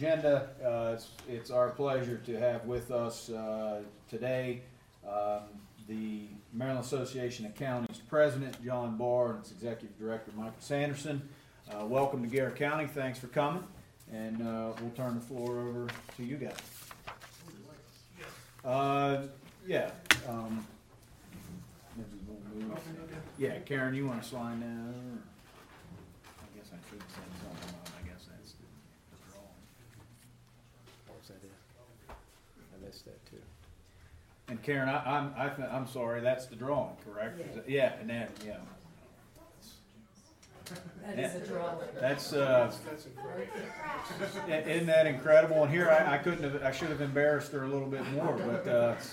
agenda. It's our pleasure to have with us today the Maryland Association of Counties President, John Barr, and its Executive Director, Michael Sanderson. Welcome to Garrett County. Thanks for coming. And we'll turn the floor over to you guys. Yeah. Yeah, Karen, you want to slide down? I guess I should say something about it. I guess that's the drawing. What was that? I missed that too. And Karen, I'm sorry, that's the drawing, correct? Yeah. Yeah, and then, yeah. That is a drawing. That's isn't that incredible? And here I should have embarrassed her a little bit more, but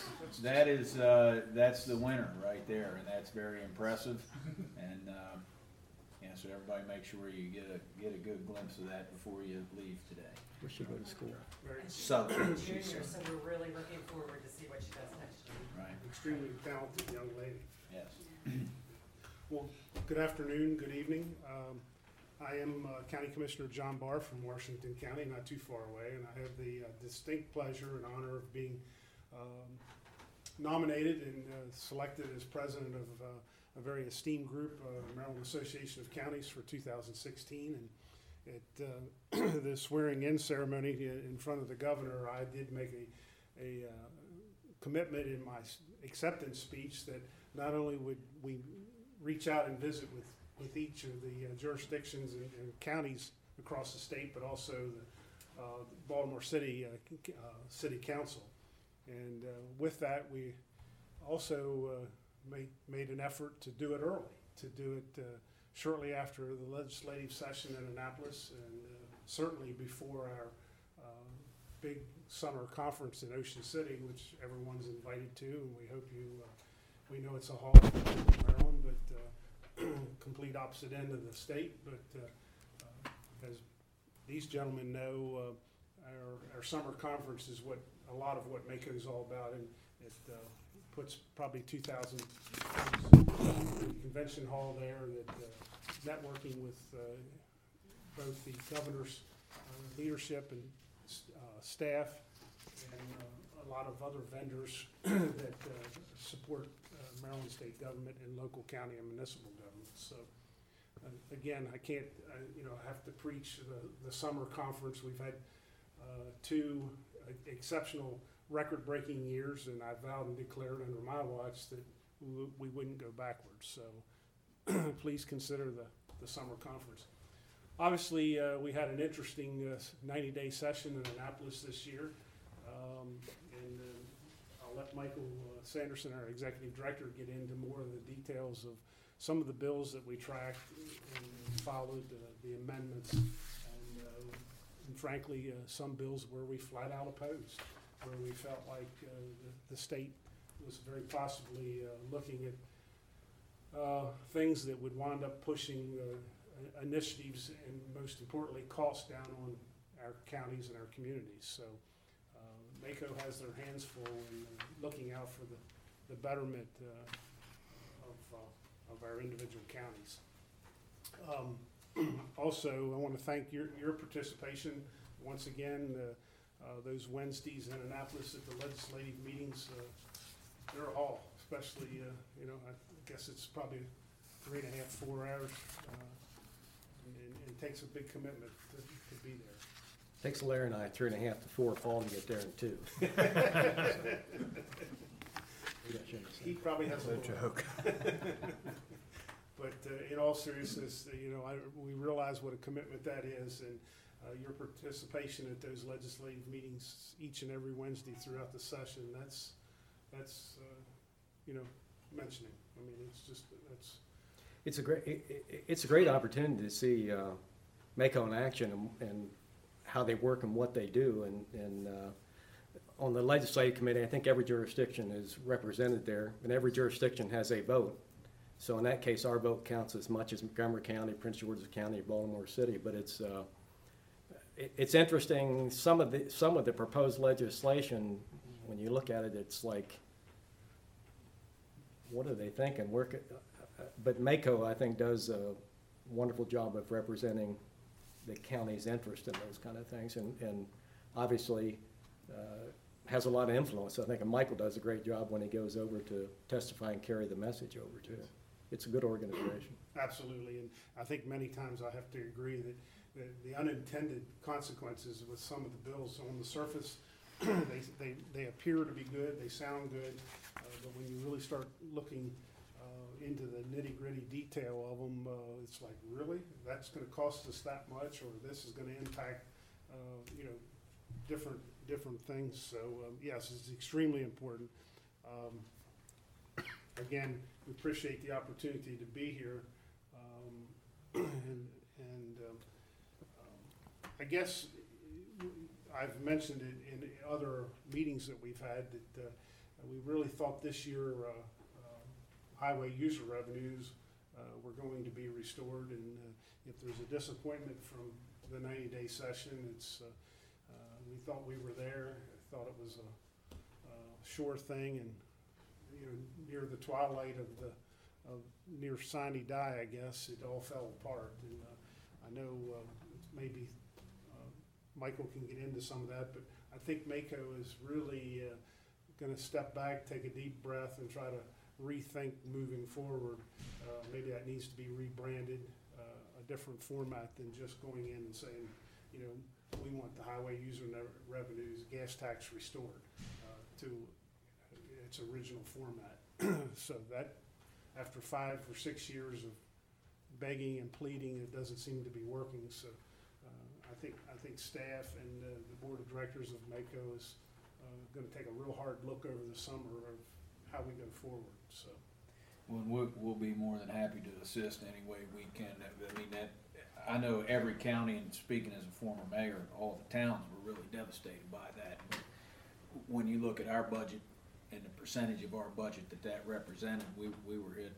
that's the winner right there, and that's very impressive. And yeah, so everybody make sure you get a good glimpse of that before you leave today. We should go to school. Southern, Junior, so we're really looking forward to see what she does next year. right? Extremely talented young lady. Yes. Well, good afternoon, good evening. I am County Commissioner John Barr from Washington County, not too far away, and I have the distinct pleasure and honor of being nominated and selected as president of a very esteemed group, Maryland Association of Counties for 2016. And at the swearing-in ceremony in front of the governor, I did make a commitment in my acceptance speech that not only would we reach out and visit with each of the jurisdictions and counties across the state, but also the Baltimore City City Council. And with that, we also made an effort to do it early, to do it shortly after the legislative session in Annapolis, and certainly before our big summer conference in Ocean City, which everyone's invited to, and we hope you, we know it's a holiday in Maryland, but complete opposite end of the state. But as these gentlemen know, our summer conference is what a lot of what MACO is all about, and it puts probably 2,000 convention hall there, that networking with both the governor's leadership and staff, and a lot of other vendors that support Maryland state government and local county and municipal government. So again, I can't, have to preach the summer conference. We've had two exceptional record-breaking years, and I vowed and declared under my watch that we wouldn't go backwards. So please consider the summer conference. Obviously, we had an interesting 90-day session in Annapolis this year, and I'll let Michael Sanderson, our executive director, get into more of the details of some of the bills that we tracked and followed, the amendments, and frankly, some bills where we flat out opposed, where we felt like the state was very possibly looking at things that would wind up pushing initiatives and, most importantly, costs down on our counties and our communities. So MACO has their hands full in looking out for the betterment of our individual counties. Also, I want to thank your participation once again. Those Wednesdays in Annapolis at the legislative meetings, they're a haul, especially, I guess it's probably 3.5, 4 hours, and takes a big commitment to be there. Takes Larry and I 3.5 to 4 fall to get there in 2. He probably has a joke. But in all seriousness, we realize what a commitment that is, and your participation at those legislative meetings each and every Wednesday throughout the session, that's mentioning. I mean, it's just, it's a great opportunity to see MACO in action and how they work and what they do. And on the legislative committee, I think every jurisdiction is represented there, and every jurisdiction has a vote. So in that case, our vote counts as much as Montgomery County, Prince George's County, Baltimore City. But it's interesting. Some of the proposed legislation, when you look at it, it's like, what are they thinking? But MACO, I think, does a wonderful job of representing the county's interest in those kind of things, and obviously has a lot of influence. I think Michael does a great job when he goes over to testify and carry the message over too. It's a good organization. Absolutely, and I think many times I have to agree that the unintended consequences with some of the bills on the surface, they appear to be good, they sound good, but when you really start looking into the nitty-gritty detail of them, it's like, really? That's gonna cost us that much, or this is gonna impact, you know, different things. So, yes, it's extremely important. Again, we appreciate the opportunity to be here. I guess I've mentioned it in other meetings that we've had that we really thought this year highway user revenues were going to be restored, and if there's a disappointment from the 90-day session, it's we thought we were there. I thought it was a sure thing, and you know, near the twilight of near sine die, I guess, it all fell apart. And I know maybe Michael can get into some of that, but I think Mako is really going to step back, take a deep breath, and try to rethink moving forward. Maybe that needs to be rebranded, a different format than just going in and saying, you know, we want the highway user revenues, gas tax restored to its original format. So that, after 5 or 6 years of begging and pleading, it doesn't seem to be working. So I think staff and the board of directors of Mako is going to take a real hard look over the summer of how we go forward. So, Well, we'll be more than happy to assist any way we can. I mean, I know every county, and speaking as a former mayor, all the towns were really devastated by that. When you look at our budget and the percentage of our budget that represented, we were hit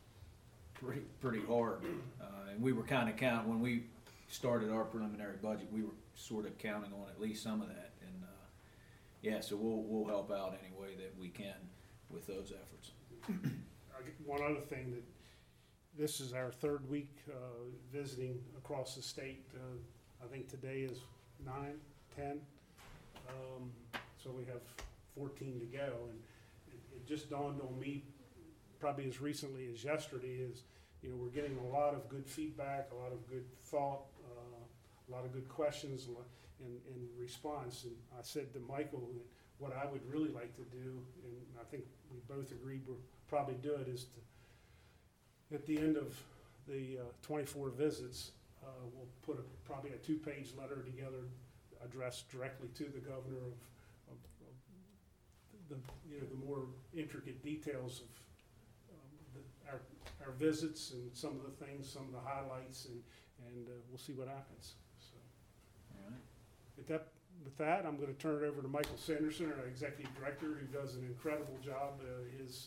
pretty hard. And we were kind of counting, when we started our preliminary budget, we were sort of counting on at least some of that. And yeah, so we'll help out any way that we can with those efforts. one other thing, that this is our 3rd week visiting across the state. I think today is 9, 10. So we have 14 to go, and it just dawned on me, probably as recently as yesterday, is, you know, we're getting a lot of good feedback, a lot of good thought, a lot of good questions and response. And I said to Michael that what I would really like to do, and I think we both agreed we'll probably do it, is to, at the end of the 24 visits, we'll put probably a 2-page letter together addressed directly to the governor of the, you know, the more intricate details of our visits and some of the things, some of the highlights, and we'll see what happens. So, All right. with that, I'm going to turn it over to Michael Sanderson, our executive director, who does an incredible job. His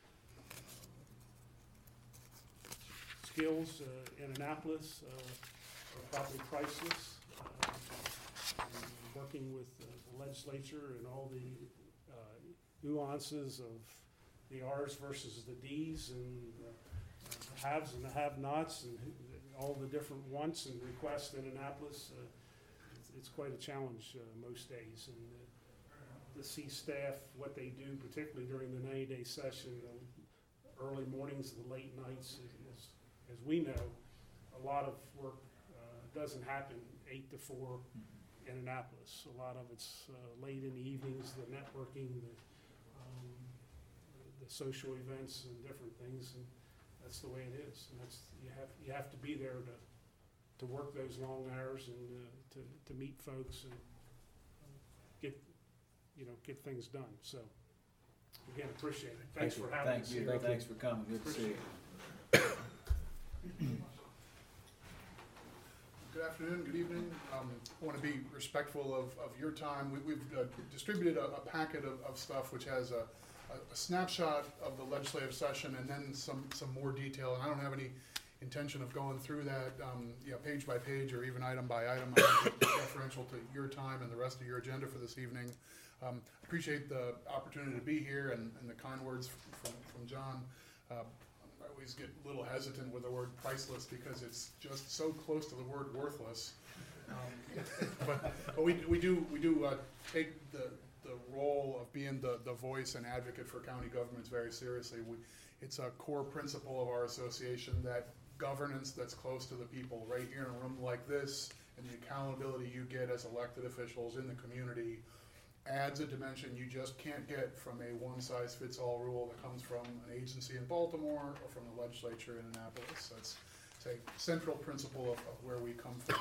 skills in Annapolis are probably priceless. Working with the legislature and all the nuances of the R's versus the D's, and the haves and the have-nots, and all the different wants and requests in Annapolis. It's quite a challenge most days, and to see staff, what they do, particularly during the 90-day session, the early mornings, the late nights, as we know, a lot of work doesn't happen 8 to 4 in Annapolis. A lot of it's late in the evenings, the networking, the social events and different things, and that's the way it is. And that's, you have to be there to work those long hours and to meet folks and get things done. So again, appreciate it. Thanks for having us here. Thanks for coming. Good to see you. Good afternoon, good evening. I want to be respectful of your time. We've distributed a packet of stuff which has a snapshot of the legislative session and then some more detail. And I don't have any intention of going through that page by page or even item by item. I think it's deferential to your time and the rest of your agenda for this evening. Appreciate the opportunity to be here and the kind words from John. always get a little hesitant with the word priceless because it's just so close to the word worthless. But we do take the role of being the voice and advocate for county governments very seriously. It's a core principle of our association that governance that's close to the people, right here in a room like this, and the accountability you get as elected officials in the community adds a dimension you just can't get from a one-size-fits-all rule that comes from an agency in Baltimore or from the legislature in Annapolis. That's a central principle of where we come from.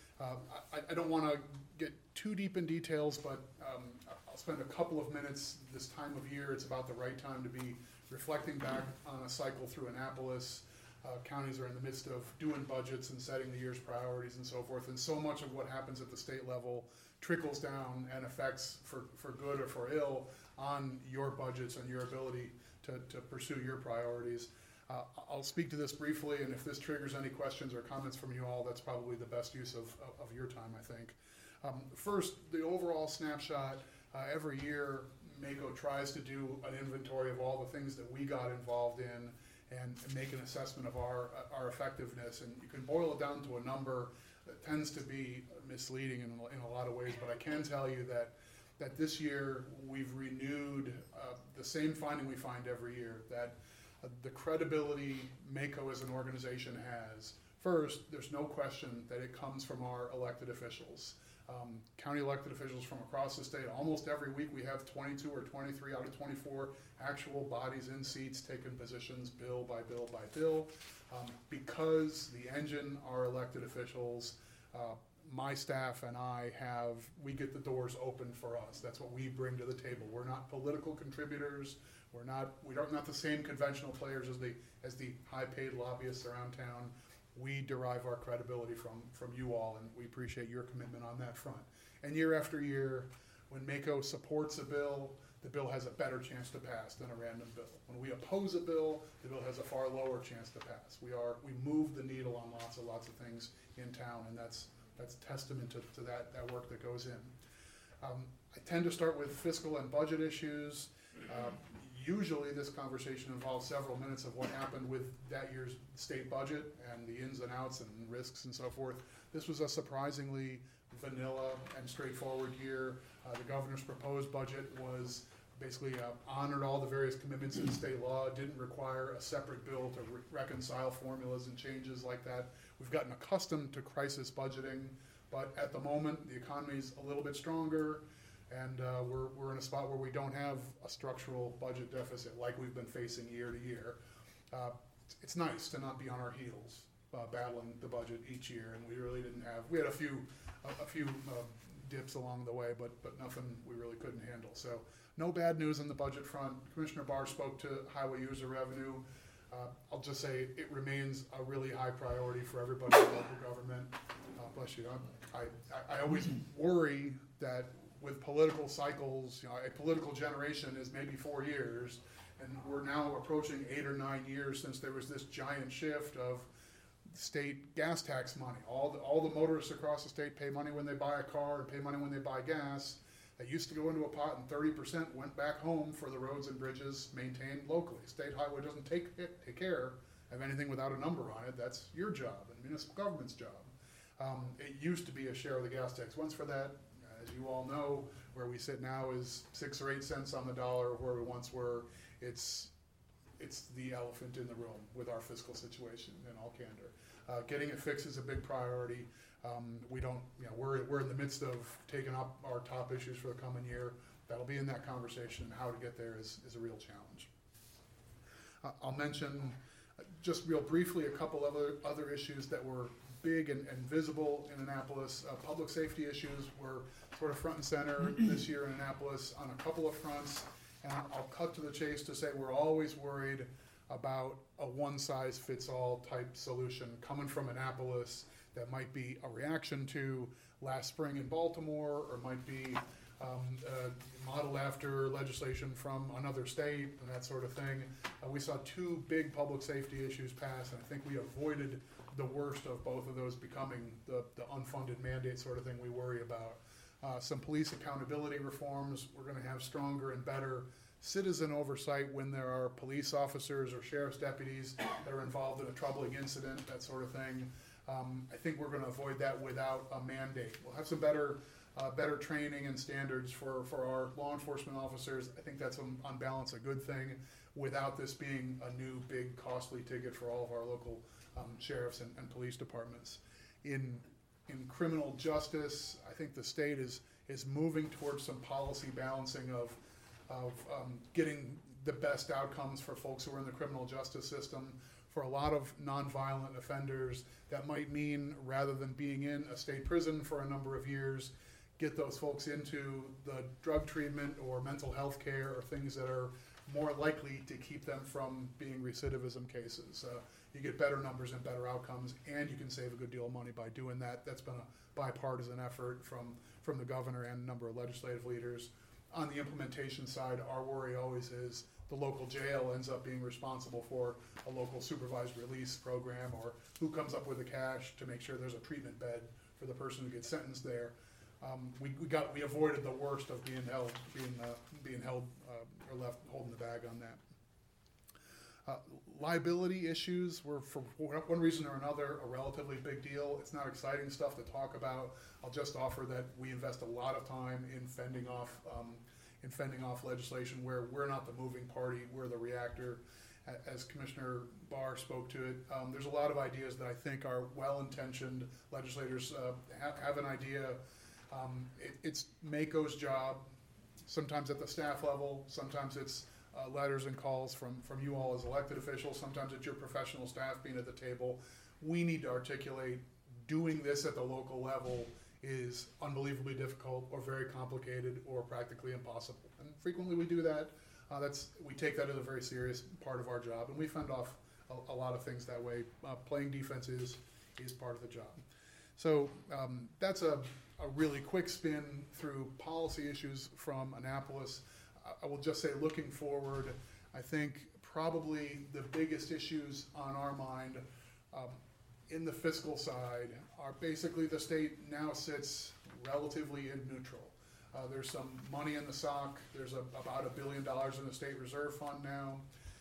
I don't want to get too deep in details, but I'll spend a couple of minutes this time of year. It's about the right time to be reflecting back on a cycle through Annapolis. Counties are in the midst of doing budgets and setting the year's priorities and so forth, and so much of what happens at the state level trickles down and affects, for good or for ill, on your budgets and your ability to pursue your priorities. I'll speak to this briefly, and if this triggers any questions or comments from you all, that's probably the best use of your time, I think. First, the overall snapshot. Every year, MACo tries to do an inventory of all the things that we got involved in and make an assessment of our effectiveness. And you can boil it down to a number that tends to be misleading in a lot of ways, but I can tell you that this year we've renewed the same finding we find every year, that the credibility MACo as an organization has. First, there's no question that it comes from our elected officials. County elected officials from across the state. Almost every week we have 22 or 23 out of 24 actual bodies in seats taking positions bill by bill by bill. Because the engine are elected officials, my staff and we get the doors open for us. That's what we bring to the table. We're not political contributors. We're not the same conventional players as the high-paid lobbyists around town. We derive our credibility from you all, and we appreciate your commitment on that front. And year after year, when MACo supports a bill, the bill has a better chance to pass than a random bill. When we oppose a bill, the bill has a far lower chance to pass. We move the needle on lots of things in town, and that's testament to that work that goes in. I tend to start with fiscal and budget issues. Usually this conversation involves several minutes of what happened with that year's state budget and the ins and outs and risks and so forth. This was a surprisingly vanilla and straightforward year. The governor's proposed budget was basically honored all the various commitments in state law, didn't require a separate bill to reconcile formulas and changes like that. We've gotten accustomed to crisis budgeting, but at the moment the economy's a little bit stronger, and we're in a spot where we don't have a structural budget deficit like we've been facing year to year. It's nice to not be on our heels battling the budget each year, and we really didn't have. We had a few dips along the way, but nothing we really couldn't handle. So no bad news on the budget front. Commissioner Barr spoke to highway user revenue. I'll just say it remains a really high priority for everybody in local government. Bless you. I always worry that with political cycles, a political generation is maybe 4 years, and we're now approaching 8 or 9 years since there was this giant shift of state gas tax money. All the motorists across the state pay money when they buy a car and pay money when they buy gas. That used to go into a pot, and 30% went back home for the roads and bridges maintained locally. State highway doesn't take care of anything without a number on it. That's your job and municipal government's job. It used to be a share of the gas tax. Once for that, as you all know, where we sit now is 6 or 8 cents on the dollar. Where we once were, it's the elephant in the room with our fiscal situation in all candor. Getting it fixed is a big priority. We're in the midst of taking up our top issues for the coming year. That'll be in that conversation, and how to get there is a real challenge. I'll mention just real briefly a couple of other issues that were big and visible in Annapolis. Public safety issues were sort of front and center this year in Annapolis on a couple of fronts, and I'll cut to the chase to say we're always worried about a one-size-fits-all type solution coming from Annapolis that might be a reaction to last spring in Baltimore, or might be modeled after legislation from another state and that sort of thing. We saw 2 big public safety issues pass, and I think we avoided the worst of both of those becoming the unfunded mandate sort of thing we worry about. Some police accountability reforms. We're going to have stronger and better citizen oversight when there are police officers or sheriff's deputies that are involved in a troubling incident, that sort of thing. I think we're gonna avoid that without a mandate. We'll have some better training and standards for our law enforcement officers. I think that's on balance a good thing, without this being a new big costly ticket for all of our local sheriffs and police departments. In criminal justice, I think the state is moving towards some policy balancing of getting the best outcomes for folks who are in the criminal justice system. For a lot of nonviolent offenders, that might mean, rather than being in a state prison for a number of years, get those folks into the drug treatment or mental health care, or things that are more likely to keep them from being recidivism cases. You get better numbers and better outcomes, and you can save a good deal of money by doing that. That's been a bipartisan effort from the governor and a number of legislative leaders. On the implementation side, our worry always is the local jail ends up being responsible for a local supervised release program, or who comes up with the cash to make sure there's a treatment bed for the person who gets sentenced there. We avoided the worst of being held or left holding the bag on that. Liability issues were, for one reason or another, a relatively big deal. It's not exciting stuff to talk about. I'll just offer that we invest a lot of time in fending off legislation where we're not the moving party, we're the reactor. As Commissioner Barr spoke to it, there's a lot of ideas that I think are well-intentioned. Legislators have an idea. It's MACO's job, sometimes at the staff level, sometimes it's letters and calls from you all as elected officials, sometimes it's your professional staff being at the table. We need to articulate doing this at the local level is unbelievably difficult or very complicated or practically impossible. And frequently we do that. We take that as a very serious part of our job, and we fend off a lot of things that way. Playing defense is part of the job. So that's a really quick spin through policy issues from Annapolis. I will just say, looking forward, I think probably the biggest issues on our mind in the fiscal side are basically the state now sits relatively in neutral. There's some money in the SOC. There's about $1 billion in the state reserve fund now.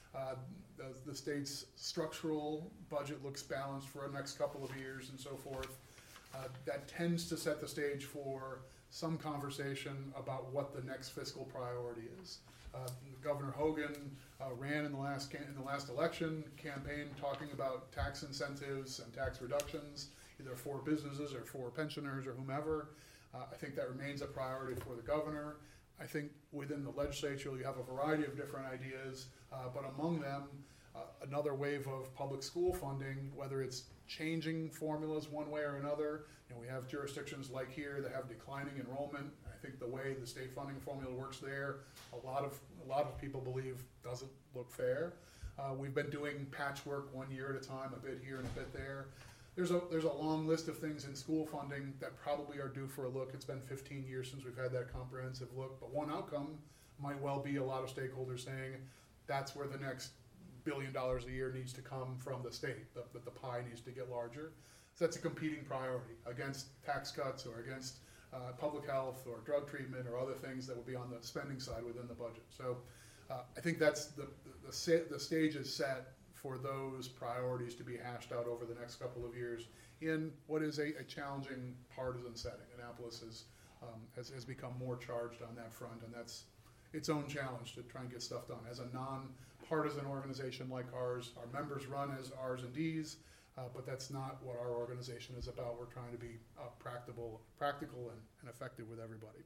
The state's structural budget looks balanced for the next couple of years and so forth. That tends to set the stage for some conversation about what the next fiscal priority is. Governor Hogan ran in the last election campaign talking about tax incentives and tax reductions, either for businesses or for pensioners or whomever. I think that remains a priority for the governor. I think within the legislature you have a variety of different ideas, but among them, another wave of public school funding, whether it's changing formulas one way or another. We have jurisdictions like here that have declining enrollment. I think the way the state funding formula works there, a lot of people believe doesn't look fair. We've been doing patchwork 1 year at a time, a bit here and a bit there. There's a long list of things in school funding that probably are due for a look. It's been 15 years since we've had that comprehensive look, but one outcome might well be a lot of stakeholders saying that's where the next $1 billion a year needs to come from the state, that the pie needs to get larger. So that's a competing priority against tax cuts or against public health or drug treatment or other things that would be on the spending side within the budget. So I think that's the stage is set for those priorities to be hashed out over the next couple of years in what is a challenging partisan setting. Annapolis has become more charged on that front, and that's its own challenge to try and get stuff done. As a non-partisan organization like ours, our members run as R's and D's, but that's not what our organization is about. We're trying to be practical and effective with everybody.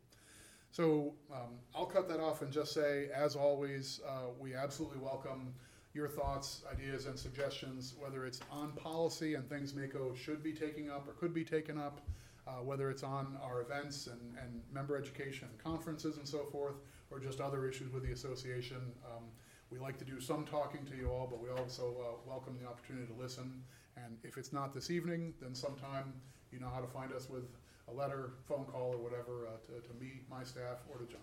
So I'll cut that off and just say, as always, we absolutely welcome your thoughts, ideas, and suggestions, whether it's on policy and things MACO should be taking up or could be taken up, whether it's on our events and member education conferences and so forth, or just other issues with the association. We like to do some talking to you all, but we also welcome the opportunity to listen. And if it's not this evening, then sometime you know how to find us with a letter, phone call, or whatever to me, my staff, or to John.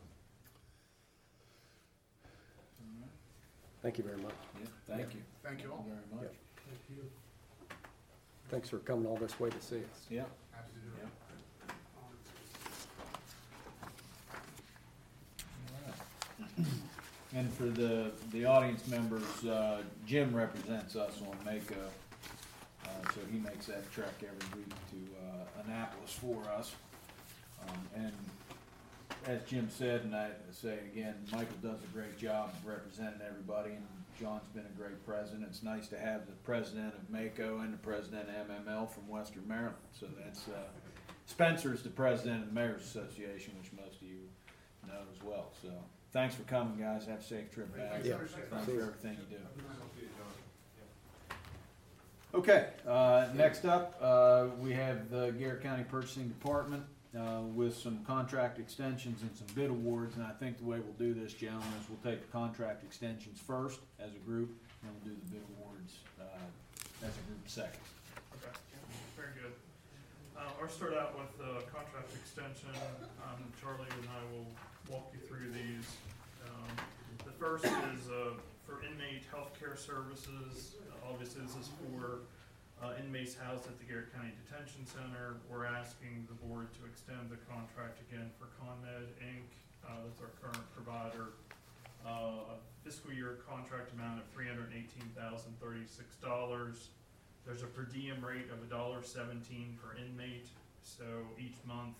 Thank you very much. Yeah, thank you. Thank you all. Very much. Thank you. Thanks for coming all this way to see us. Yeah. Happy to do it. All right. And for the audience members, Jim represents us on Mako, so he makes that trek every week to Annapolis for us. And as Jim said, and I say it again, Michael does a great job of representing everybody, and John's been a great president. It's nice to have the president of Mako and the president of MML from Western Maryland. So that's, Spencer's the president of the Mayor's Association, which most of you know as well. So thanks for coming, guys. Have a safe trip back. Yeah. Thanks for everything you do. Okay, next up, we have the Garrett County Purchasing Department with some contract extensions and some bid awards. And I think the way we'll do this, gentlemen, is we'll take the contract extensions first as a group, and we'll do the bid awards as a group second. Okay, very good. I'll start out with the contract extension. Charlie and I will walk you through these. The first is for inmate healthcare services. Obviously, this is for inmates housed at the Garrett County Detention Center. We're asking the board to extend the contract again for ConMed Inc. That's our current provider. A fiscal year contract amount of $318,036. There's a per diem rate of $1.17 per inmate. So each month,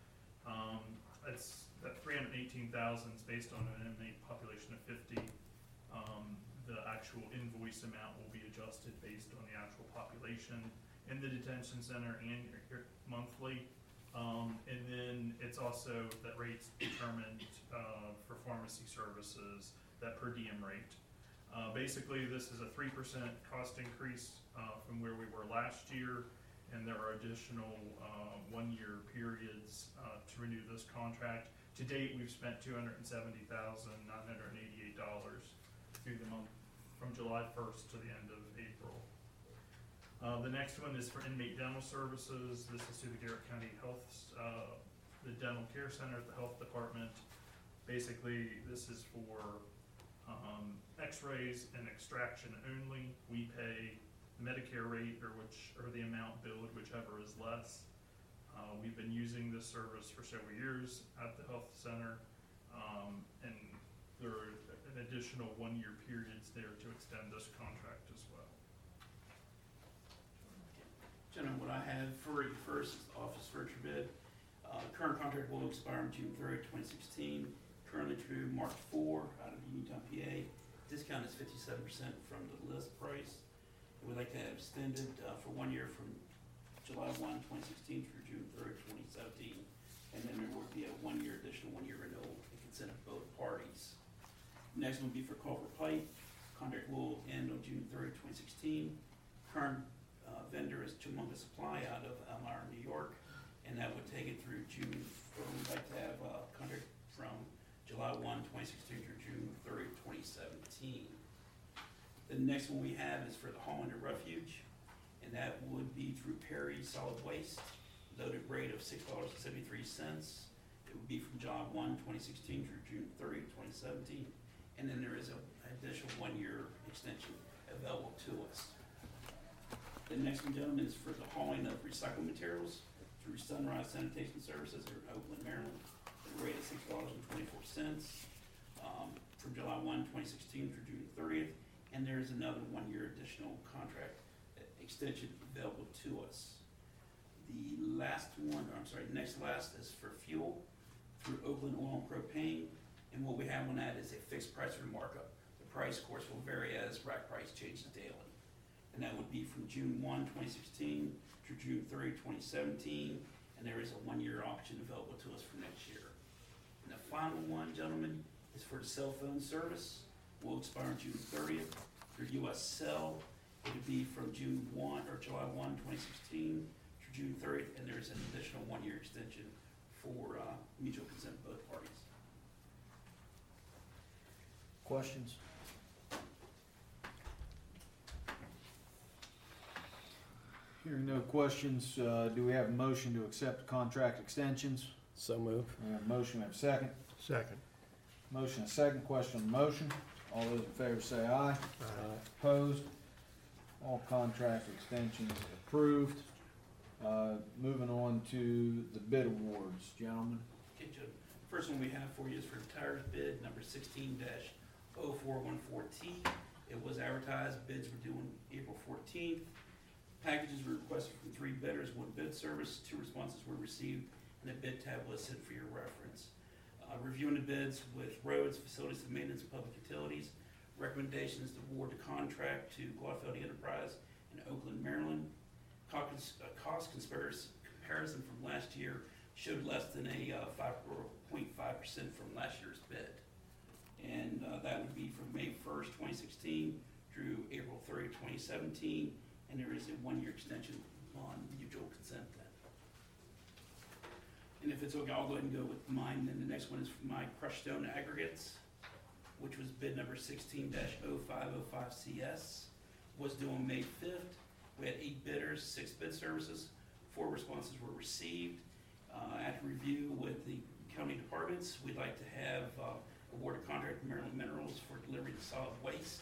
that 318,000 is based on an inmate population of 50. The actual invoice amount will be adjusted based on the actual population in the detention center and your monthly. And then it's also that rate's determined for pharmacy services, that per diem rate. Basically, this is a 3% cost increase from where we were last year, and there are additional one-year periods to renew this contract. To date, we've spent $270,988 through the month from July 1st to the end of April. The next one is for inmate dental services. This is through the Garrett County Health, the Dental Care Center at the Health Department. Basically, this is for x-rays and extraction only. We pay Medicare rate or the amount billed, whichever is less. We've been using this service for several years at the health center, and there are an additional one-year periods there to extend this contract as well. Gentlemen, what I have for you first is the office furniture bid. Current contract will expire on June 3rd, 2016. Currently through March 4 out of Uniontown, PA. Discount is 57% from the list price. We'd like to have extended for 1 year from July 1, 2016 through June 3rd, 2017. And then there would be a additional one-year renewal with consent of both parties. Next one would be for Culver Pipe. Contract will end on June 3rd, 2016. Current vendor is Chumunga Supply out of Elmira, New York, and that would take it through June. We'd like to have a contract from July 1, 2016 through June 3rd, 2017. The next one we have is for the Hollander Refuge, and that would be through Perry Solid Waste, loaded rate of $6.73. It would be from July 1, 2016 through June 30, 2017. And then there is an additional one-year extension available to us. The next one, gentlemen, is for the hauling of recycled materials through Sunrise Sanitation Services in Oakland, Maryland, at a rate of $6.24 from July 1, 2016 through June 30th. And there's another one-year additional contract extension available to us. The next last is for fuel through Oakland Oil and Propane. And what we have on that is a fixed price or markup. The price, of course, will vary as rack price changes daily. And that would be from June 1, 2016 through June 30, 2017. And there is a one-year option available to us for next year. And the final one, gentlemen, is for the cell phone service. Will expire on June 30th through US Cell. It would be from June 1 or July 1, 2016 through June 30th. And there's an additional one-year extension for mutual consent of both parties. Questions? Hearing no questions, do we have a motion to accept the contract extensions? So move. We have a motion, we have a second. Second. Motion, a second. Question on the motion. All those in favor say aye. Opposed? All contract extensions approved. Moving on to the bid awards, gentlemen. Okay, Joe. First one we have for you is for tires bid number 0414T. It was advertised, bids were due on April 14th. Packages were requested from 3 bidders, 1 bid service, 2 responses were received, and a bid tab was sent for your reference. Reviewing the bids with roads, facilities and maintenance, and public utilities. Recommendation is to award the contract to Glaufeldt Enterprise in Oakland, Maryland. Cost comparison from last year showed less than a 5.5% from last year's bid. And that would be from May 1st, 2016 through April 30th, 2017. And there is a 1-year extension on mutual consent then. And if it's okay, I'll go ahead and go with mine. Then the next one is for my crushed stone aggregates, which was bid number 16-0505CS. Was due on May 5th. We had 8 bidders, 6 bid services, 4 responses were received. After review with the county departments, we'd like to have award a contract to Maryland Minerals for delivery of solid waste.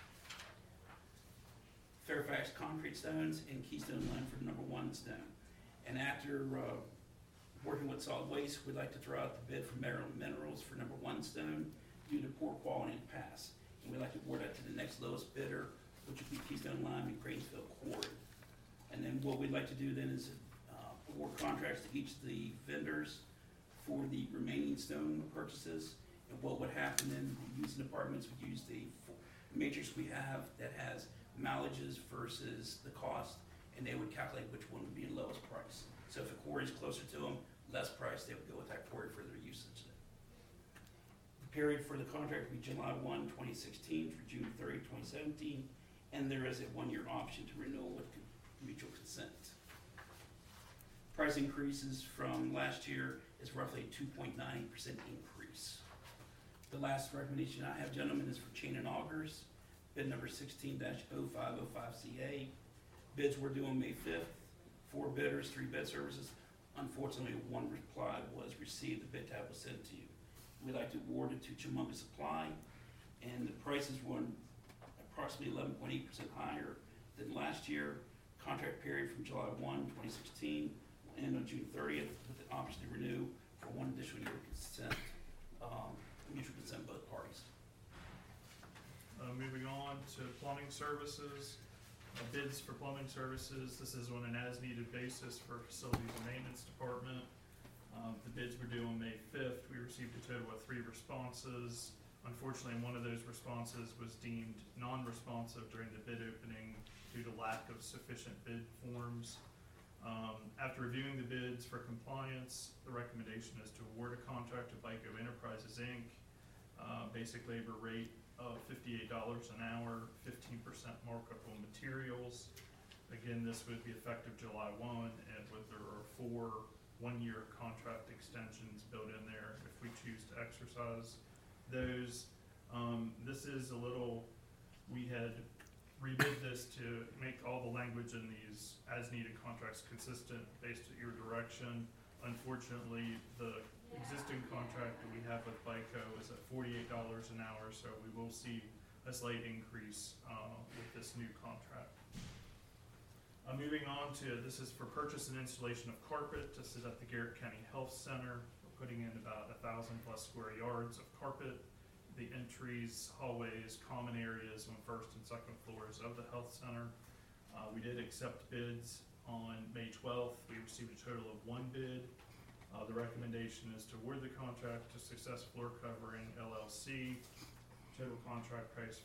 Fairfax Concrete Stones and Keystone Line for number 1 stone. And after working with solid waste, we'd like to throw out the bid for Maryland Minerals for number 1 stone due to poor quality and pass. And we'd like to award that to the next lowest bidder, which would be Keystone Lime and Cranesville Quarry. And then what we'd like to do then is award contracts to each of the vendors for the remaining stone purchases. And what would happen then, the using departments would use the matrix we have that has mileages versus the cost, and they would calculate which one would be the lowest price. So if a quarry is closer to them, less price, they would go with that quarry for their usage. The period for the contract would be July 1, 2016 through June 30, 2017, and there is a 1-year option to renewal with mutual consent. Price increases from last year is roughly a 2.9% increase. The last recommendation I have, gentlemen, is for Chain and Augers, bid number 16-0505CA. Bids were due on May 5th. 4 bidders, 3 bid services. Unfortunately, 1 reply was received. The bid tab was sent to you. We'd like to award it to Chumunga Supply, and the prices were approximately 11.8% higher than last year. Contract period from July 1, 2016, will end on June 30th, with the option to renew for 1 additional year consent, mutual consent both parties. Moving on to plumbing services, bids for plumbing services. This is on an as-needed basis for facilities and maintenance department. The bids were due on May 5th. We received a total of 3 responses. Unfortunately, one of those responses was deemed non-responsive during the bid opening due to lack of sufficient bid forms. After reviewing the bids for compliance, the recommendation is to award a contract to BICO Enterprises, Inc. Basic labor rate of $58 an hour, 15% markup on materials. Again, this would be effective July 1, and there are 4 1-year contract extensions built in there if we choose to exercise those. This is a little, we had rebid this to make all the language in these as-needed contracts consistent based at your direction. Unfortunately, the existing contract that we have with BICO is at $48 an hour, so we will see a slight increase with this new contract. Moving on to, this is for purchase and installation of carpet. This is at the Garrett County Health Center. We're putting in about 1,000+ square yards of carpet. The entries, hallways, common areas on 1st and 2nd floors of the health center. We did accept bids on May 12th. We received a total of 1 bid. The recommendation is to award the contract to Success Floor Covering LLC. Total contract price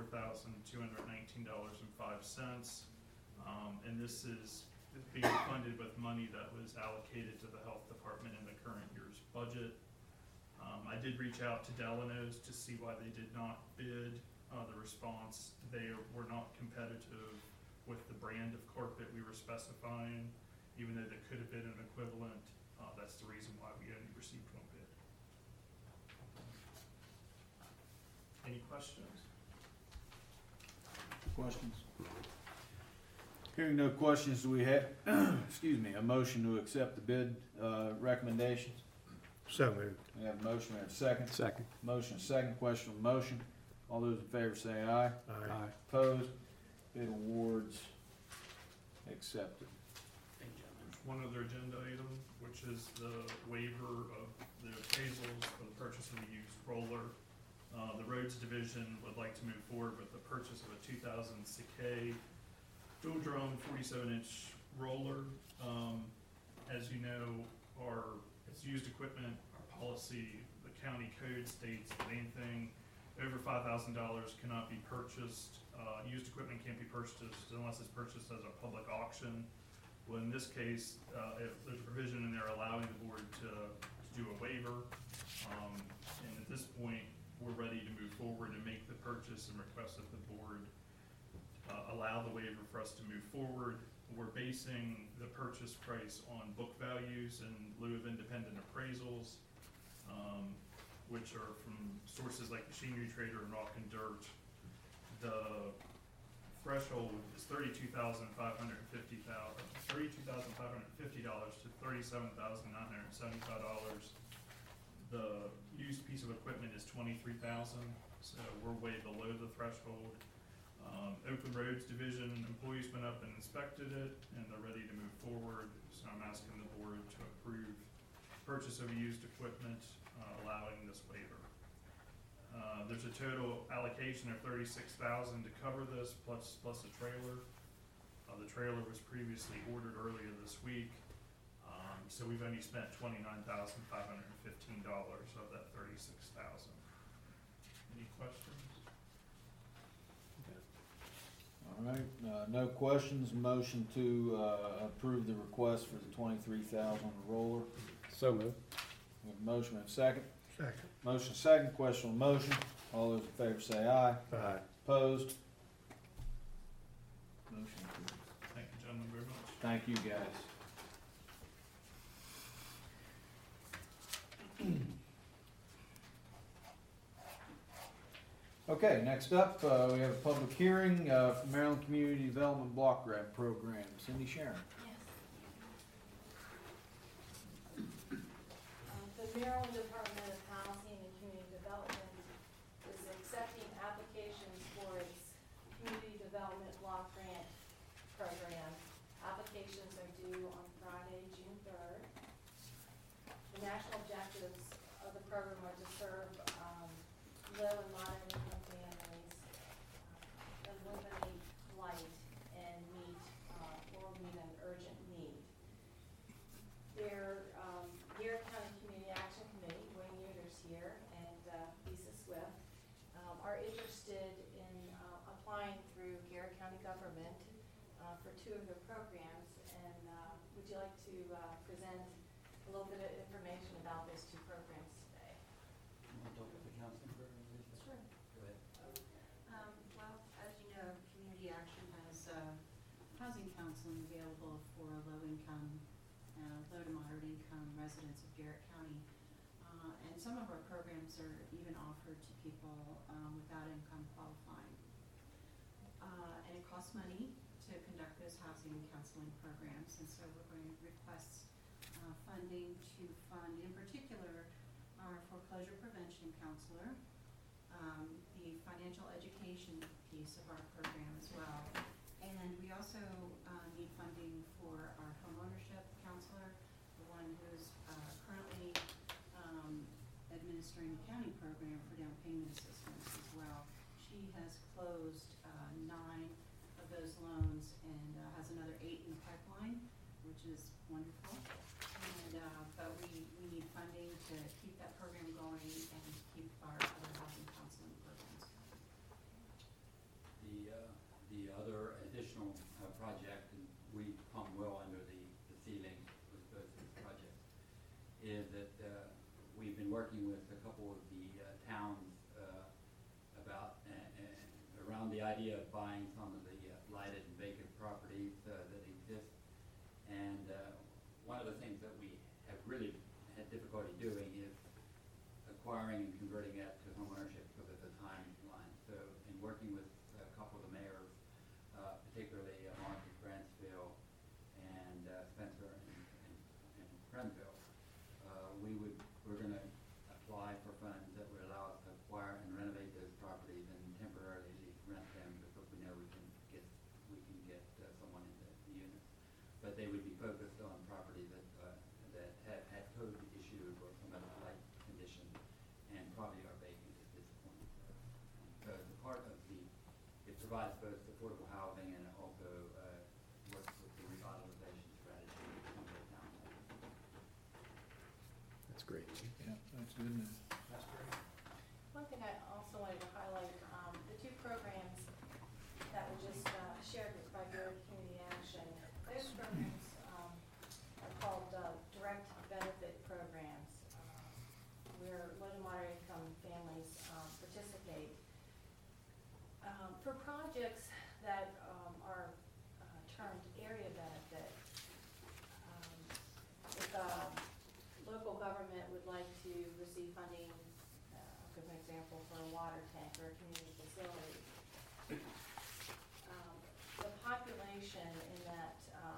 $44,219.05. And this is being funded with money that was allocated to the health department in the current year's budget. I did reach out to Delano's to see why they did not bid. The response, they were not competitive with the brand of carpet we were specifying, even though they could have been an equivalent. That's the reason why we only received 1 bid. Any questions? Questions? Hearing no questions, do we have, excuse me, a motion to accept the bid recommendations? So moved. We have a motion, we have a second. Second. Motion, second. Question on the motion. All those in favor say aye. Aye. Opposed? Bid awards accepted. Thank you, gentlemen. One other agenda item, which is the waiver of the appraisals for the purchase of the used roller. The roads division would like to move forward with the purchase of a 2000 Sakai dual drum 47-inch roller. As you know, it's used equipment, our policy, the county code states that anything over $5,000 cannot be purchased. Used equipment can't be purchased unless it's purchased as a public auction. Well, in this case, there's a provision in there allowing the board to do a waiver. And at this point, we're ready to move forward and make the purchase and request that the board allow the waiver for us to move forward. We're basing the purchase price on book values in lieu of independent appraisals, which are from sources like Machinery Trader and Rock and Dirt. The threshold is $32,550 to $37,975. The used piece of equipment is $23,000, so we're way below the threshold. Open Roads Division employees went up and inspected it, and they're ready to move forward. So I'm asking the board to approve purchase of used equipment, allowing this waiver. There's a total allocation of $36,000 to cover this, plus a trailer. The trailer was previously ordered earlier this week, so we've only spent $29,515 of that $36,000. Any questions? All right, no questions, motion to approve the request for the 23,000 roller. So moved. We have a motion, we have a second. Second. Motion second, question on the motion. All those in favor say aye. Aye. Opposed? Motion approved. Thank you, gentlemen, very much. Thank you, guys. Okay, next up, we have a public hearing for Maryland Community Development Block Grant Program. Cindy Sharon. The Maryland Department of Housing and Community Development is accepting applications for its Community Development Block Grant Program. Applications are due on Friday, June 3rd. The national objectives of the program are to serve low and moderate income families, eliminate blight, and meet an urgent need. Their Garrett County Community Action Committee, Wayne Yoder's here, and Lisa Swift, are interested in applying through Garrett County government for two of their programs. And would you like to present a little bit of information about those two programs today? You want to talk about the counseling program, Lisa? Sure. Go ahead. Well, as you know, Community Action has housing counseling available for low-income, low to moderate income residents of Garrett County. And some of our programs are even offered to people without income qualifying. And it costs money to conduct those housing and counseling programs, and so we're going to request funding to fund, in particular, our foreclosure prevention counselor, the financial education piece of our program as well. And we also need funding for our homeownership counselor, the one who's currently administering the county program for down payment assistance as well. She has closed 9 of those loans and has another 8 in the pipeline, which is wonderful. And but we need funding to keep that program going and keep our other housing counseling programs going. The other additional project, and we come well under the ceiling with both these projects, is that we've been working with a couple of the towns about around the idea of buying some of the blighted and vacant properties that exist. And one of the things that we have really had difficulty doing is acquiring and converting that to homeownership because of the timeline. So in working with a couple of the mayors, particularly Marcus Grantsville and Spencer and Krenville, we're going to apply for funds that would allow us to acquire and renovate those properties and temporarily rent them because we know we can get someone into the units. But they would be focused on properties that have had code issues or some other blight condition and probably are vacant at this point. provides both affordable housing and also works with the revitalization strategy of some of the town halls. That's great. Yeah, that's good news. That's great. One thing I also wanted to highlight, the two programs that were just shared by Garrett Community Action. Those programs are called direct benefit programs, where low to moderate income families participate. For projects that are termed area benefit, if a local government would like to receive funding, I'll give an example for a water tank or a community facility. The population in that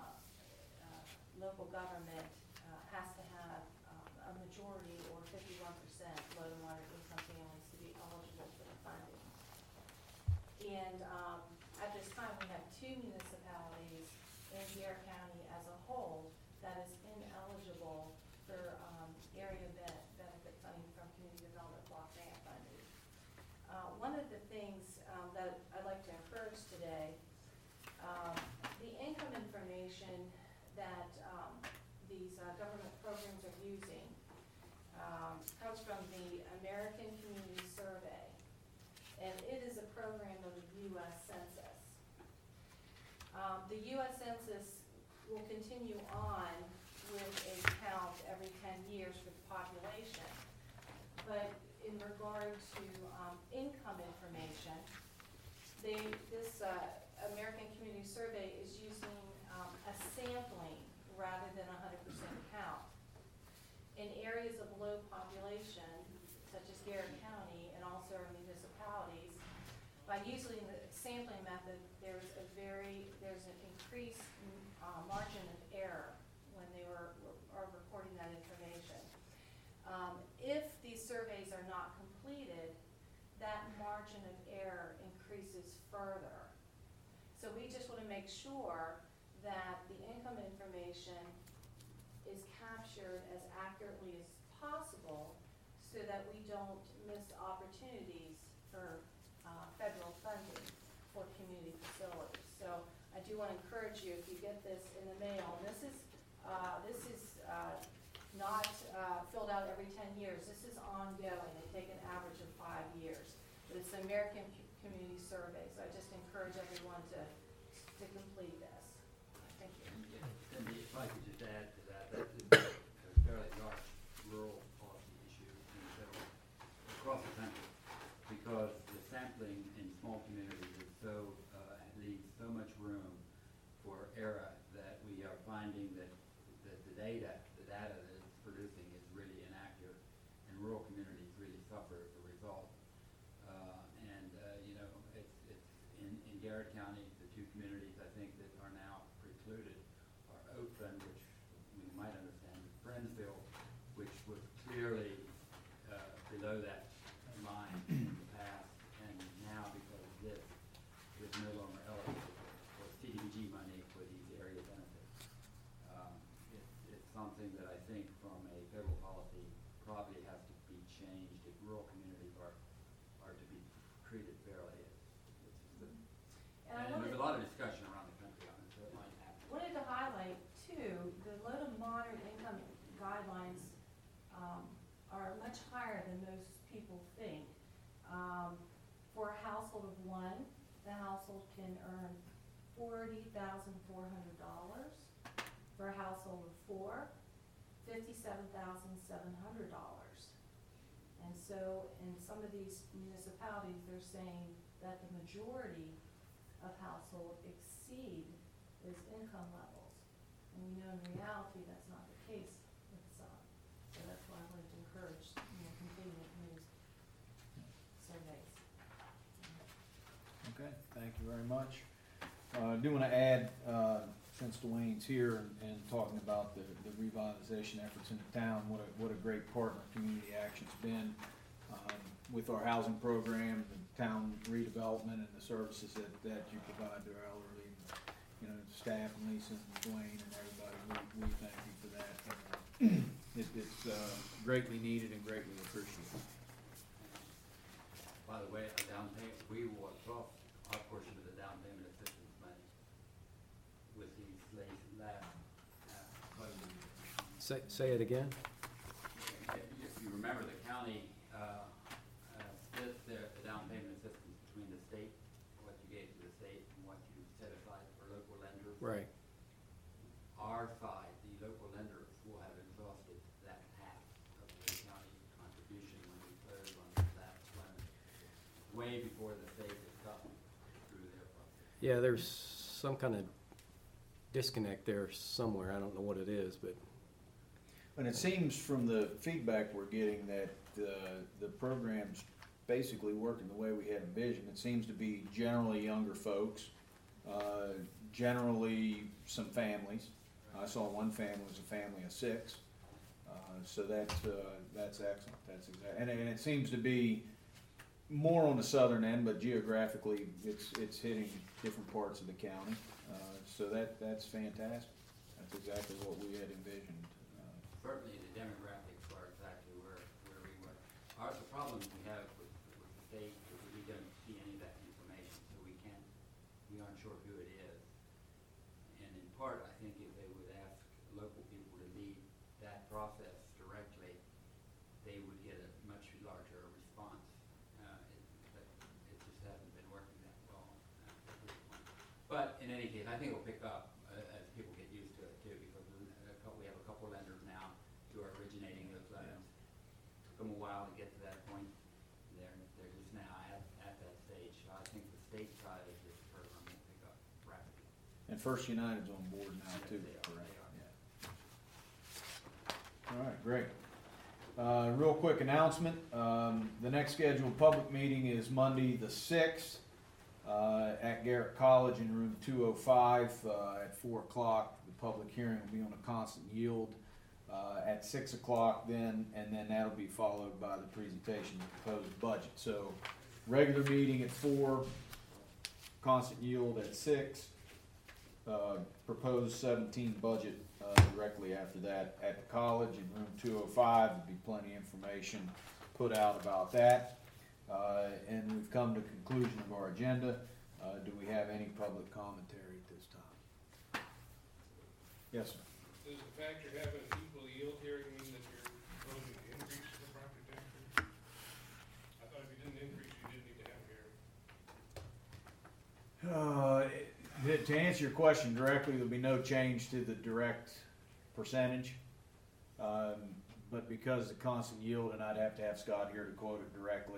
local government has to have a majority or 51% low to moderate income families to be eligible for the funding. And at this time, we have 2 municipalities in Garrett County as a whole that is ineligible for area benefit funding from community development block grant funding. One of the things that I'd like to encourage today, the income information that these government programs are using comes from the American Community Survey, and it is a program of the U.S. Census. The U.S. Census will continue on with a count every 10 years for the population, but in regard to income information, this American Community Survey is using a sampling rather than a 100% count. In areas of low population, such as Garrett County and also our municipalities, by using the sampling method, there's an increased margin of error when they are recording that information. If these surveys are not completed, that margin of error increases further. So we just want to make sure that the income information is captured as accurately as possible so that we don't miss opportunities for federal funding for community facilities. So I do want to encourage you, if you get this in the mail, this is not filled out every 10 years. This is ongoing. They take an average of 5 years. But it's the American Community Survey, so I just encourage everyone to complete this. Thank you. And if I could just add to that, that's a fairly large rural policy issue across the country, because the sampling in small communities is leaves so much room for error that we are finding that the data that it's producing is really inaccurate, and rural communities really suffer as a result. In Garrett County, the 2 communities I think that are now precluded are Oakland, which we might understand, and Friendsville, which was clearly below that line in the past, and now because of this, is no longer eligible for CDBG money for these area benefits. It's something that I think from a federal policy probably has to be changed if rural communities are to be treated fairly. And there's a lot of discussion around the country on it, so it might happen. Wanted to highlight too, the low to moderate income guidelines are much higher than most people think. For a household of 1, the household can earn $40,400. For a household of 4, $57,700. And so in some of these municipalities, they're saying that the majority of household exceed those income levels. And we know in reality that's not the case with some. So that's why I wanted to encourage, completing the community surveys. Okay, thank you very much. I do want to add, since Dwayne's here and talking about the revitalization efforts in the town, what a great partner Community Action's been with our housing program, the town redevelopment, and the services that you provide to our elderly, staff, and Lisa and Dwayne and everybody. We thank you for that. It's greatly needed and greatly appreciated. By the way, down there, we will, our portion of the Say it again? If you remember, the county split the down payment assistance between the state, what you gave to the state, and what you set aside for local lenders. Right. Our side, the local lenders, will have exhausted that half of the county contribution when we close on that limit, way before the state has gotten through their process. Yeah, there's some kind of disconnect there somewhere. I don't know what it is, but And it seems from the feedback we're getting that the program's basically working the way we had envisioned. It seems to be generally younger folks, generally some families. I saw one family was a family of 6, so that's excellent. That's and it seems to be more on the southern end, but geographically it's hitting different parts of the county. So that's fantastic. That's exactly what we had envisioned. Certainly, the demographics are exactly where we were. The problem we have with the state is that we don't see any of that information, so we aren't sure who it is. And in part, I think if they would ask local people to lead that process directly, they would get a much larger response. But it just hasn't been working that well at this point. But in any case, I think it'll pick up as people get used to it too, because we have a couple lenders now who are originating those loans. Took them a while to get to that point. They're just now at that stage. So I think the state side of this program will pick up rapidly. And First United's on board now too, They are. correct? Yeah. All right, great. Real quick announcement, the next scheduled public meeting is Monday the 6th at Garrett College in room 205 at 4 o'clock. The public hearing will be on a constant yield at 6 o'clock then, and then that'll be followed by the presentation of the proposed budget. So regular meeting at 4, constant yield at 6, proposed 17 budget directly after that at the college in room 205. There'll be plenty of information put out about that. And we've come to conclusion of our agenda. Do we have any public commentary at this time? Yes, sir. Does the fact you're having an equal yield hearing mean that you're proposing to increase the property tax rate? I thought if you didn't increase, you didn't need to have a hearing. To answer your question directly, there'll be no change to the direct percentage. But because the constant yield, and I'd have to have Scott here to quote it directly,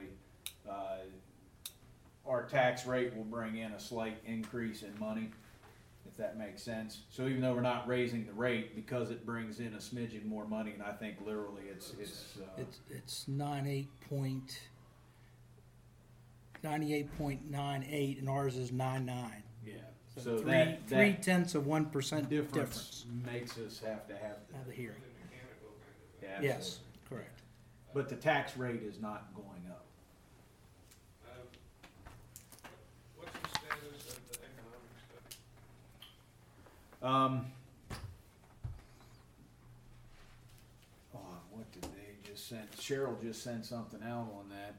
our tax rate will bring in a slight increase in money, if that makes sense. So even though we're not raising the rate, because it brings in a smidgen more money, and I think literally it's 98.98, and ours is 99. yeah. So So three that 0.3% difference makes us have to have Have the hearing. The mechanical kind of. yeah, Yes, absolutely. correct. But the tax rate is not going up. What's the status of the economic study? What did they just send? Cheryl just sent something out on that.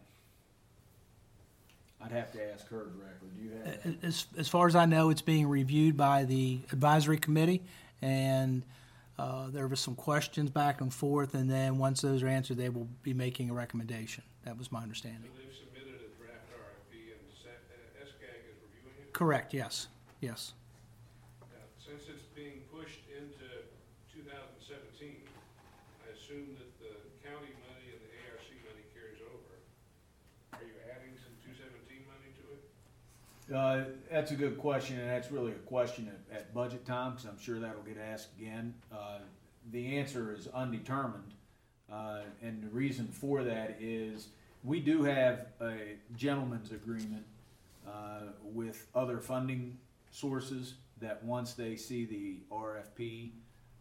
I'd have to ask her directly. Do you have that? As far as I know, it's being reviewed by the advisory committee, and there was some questions back and forth, and then once those are answered, they will be making a recommendation. That was my understanding. So they've submitted a draft RFP and SCAG is reviewing it? Correct, yes, yes. Now, since it's being pushed into 2017, I assume that the county money and the ARC money carries over. Are you adding some 217 money to it? That's a good question, and that's really a question at budget time, because I'm sure that'll get asked again. The answer is undetermined, and the reason for that is we do have a gentleman's agreement with other funding sources that once they see the RFP,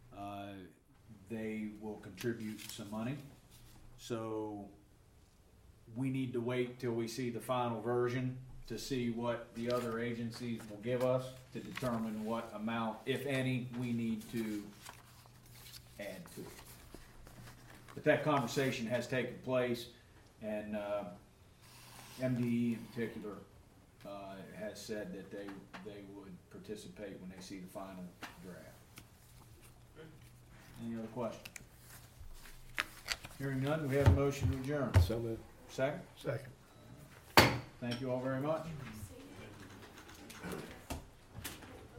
they will contribute some money. So we need to wait till we see the final version to see what the other agencies will give us to determine what amount, if any, we need to add to it. But that conversation has taken place, and MDE in particular has said that they would participate when they see the final draft. Any other questions? Hearing none, do we have a motion to adjourn? So moved. Second? Second. Thank you all very much.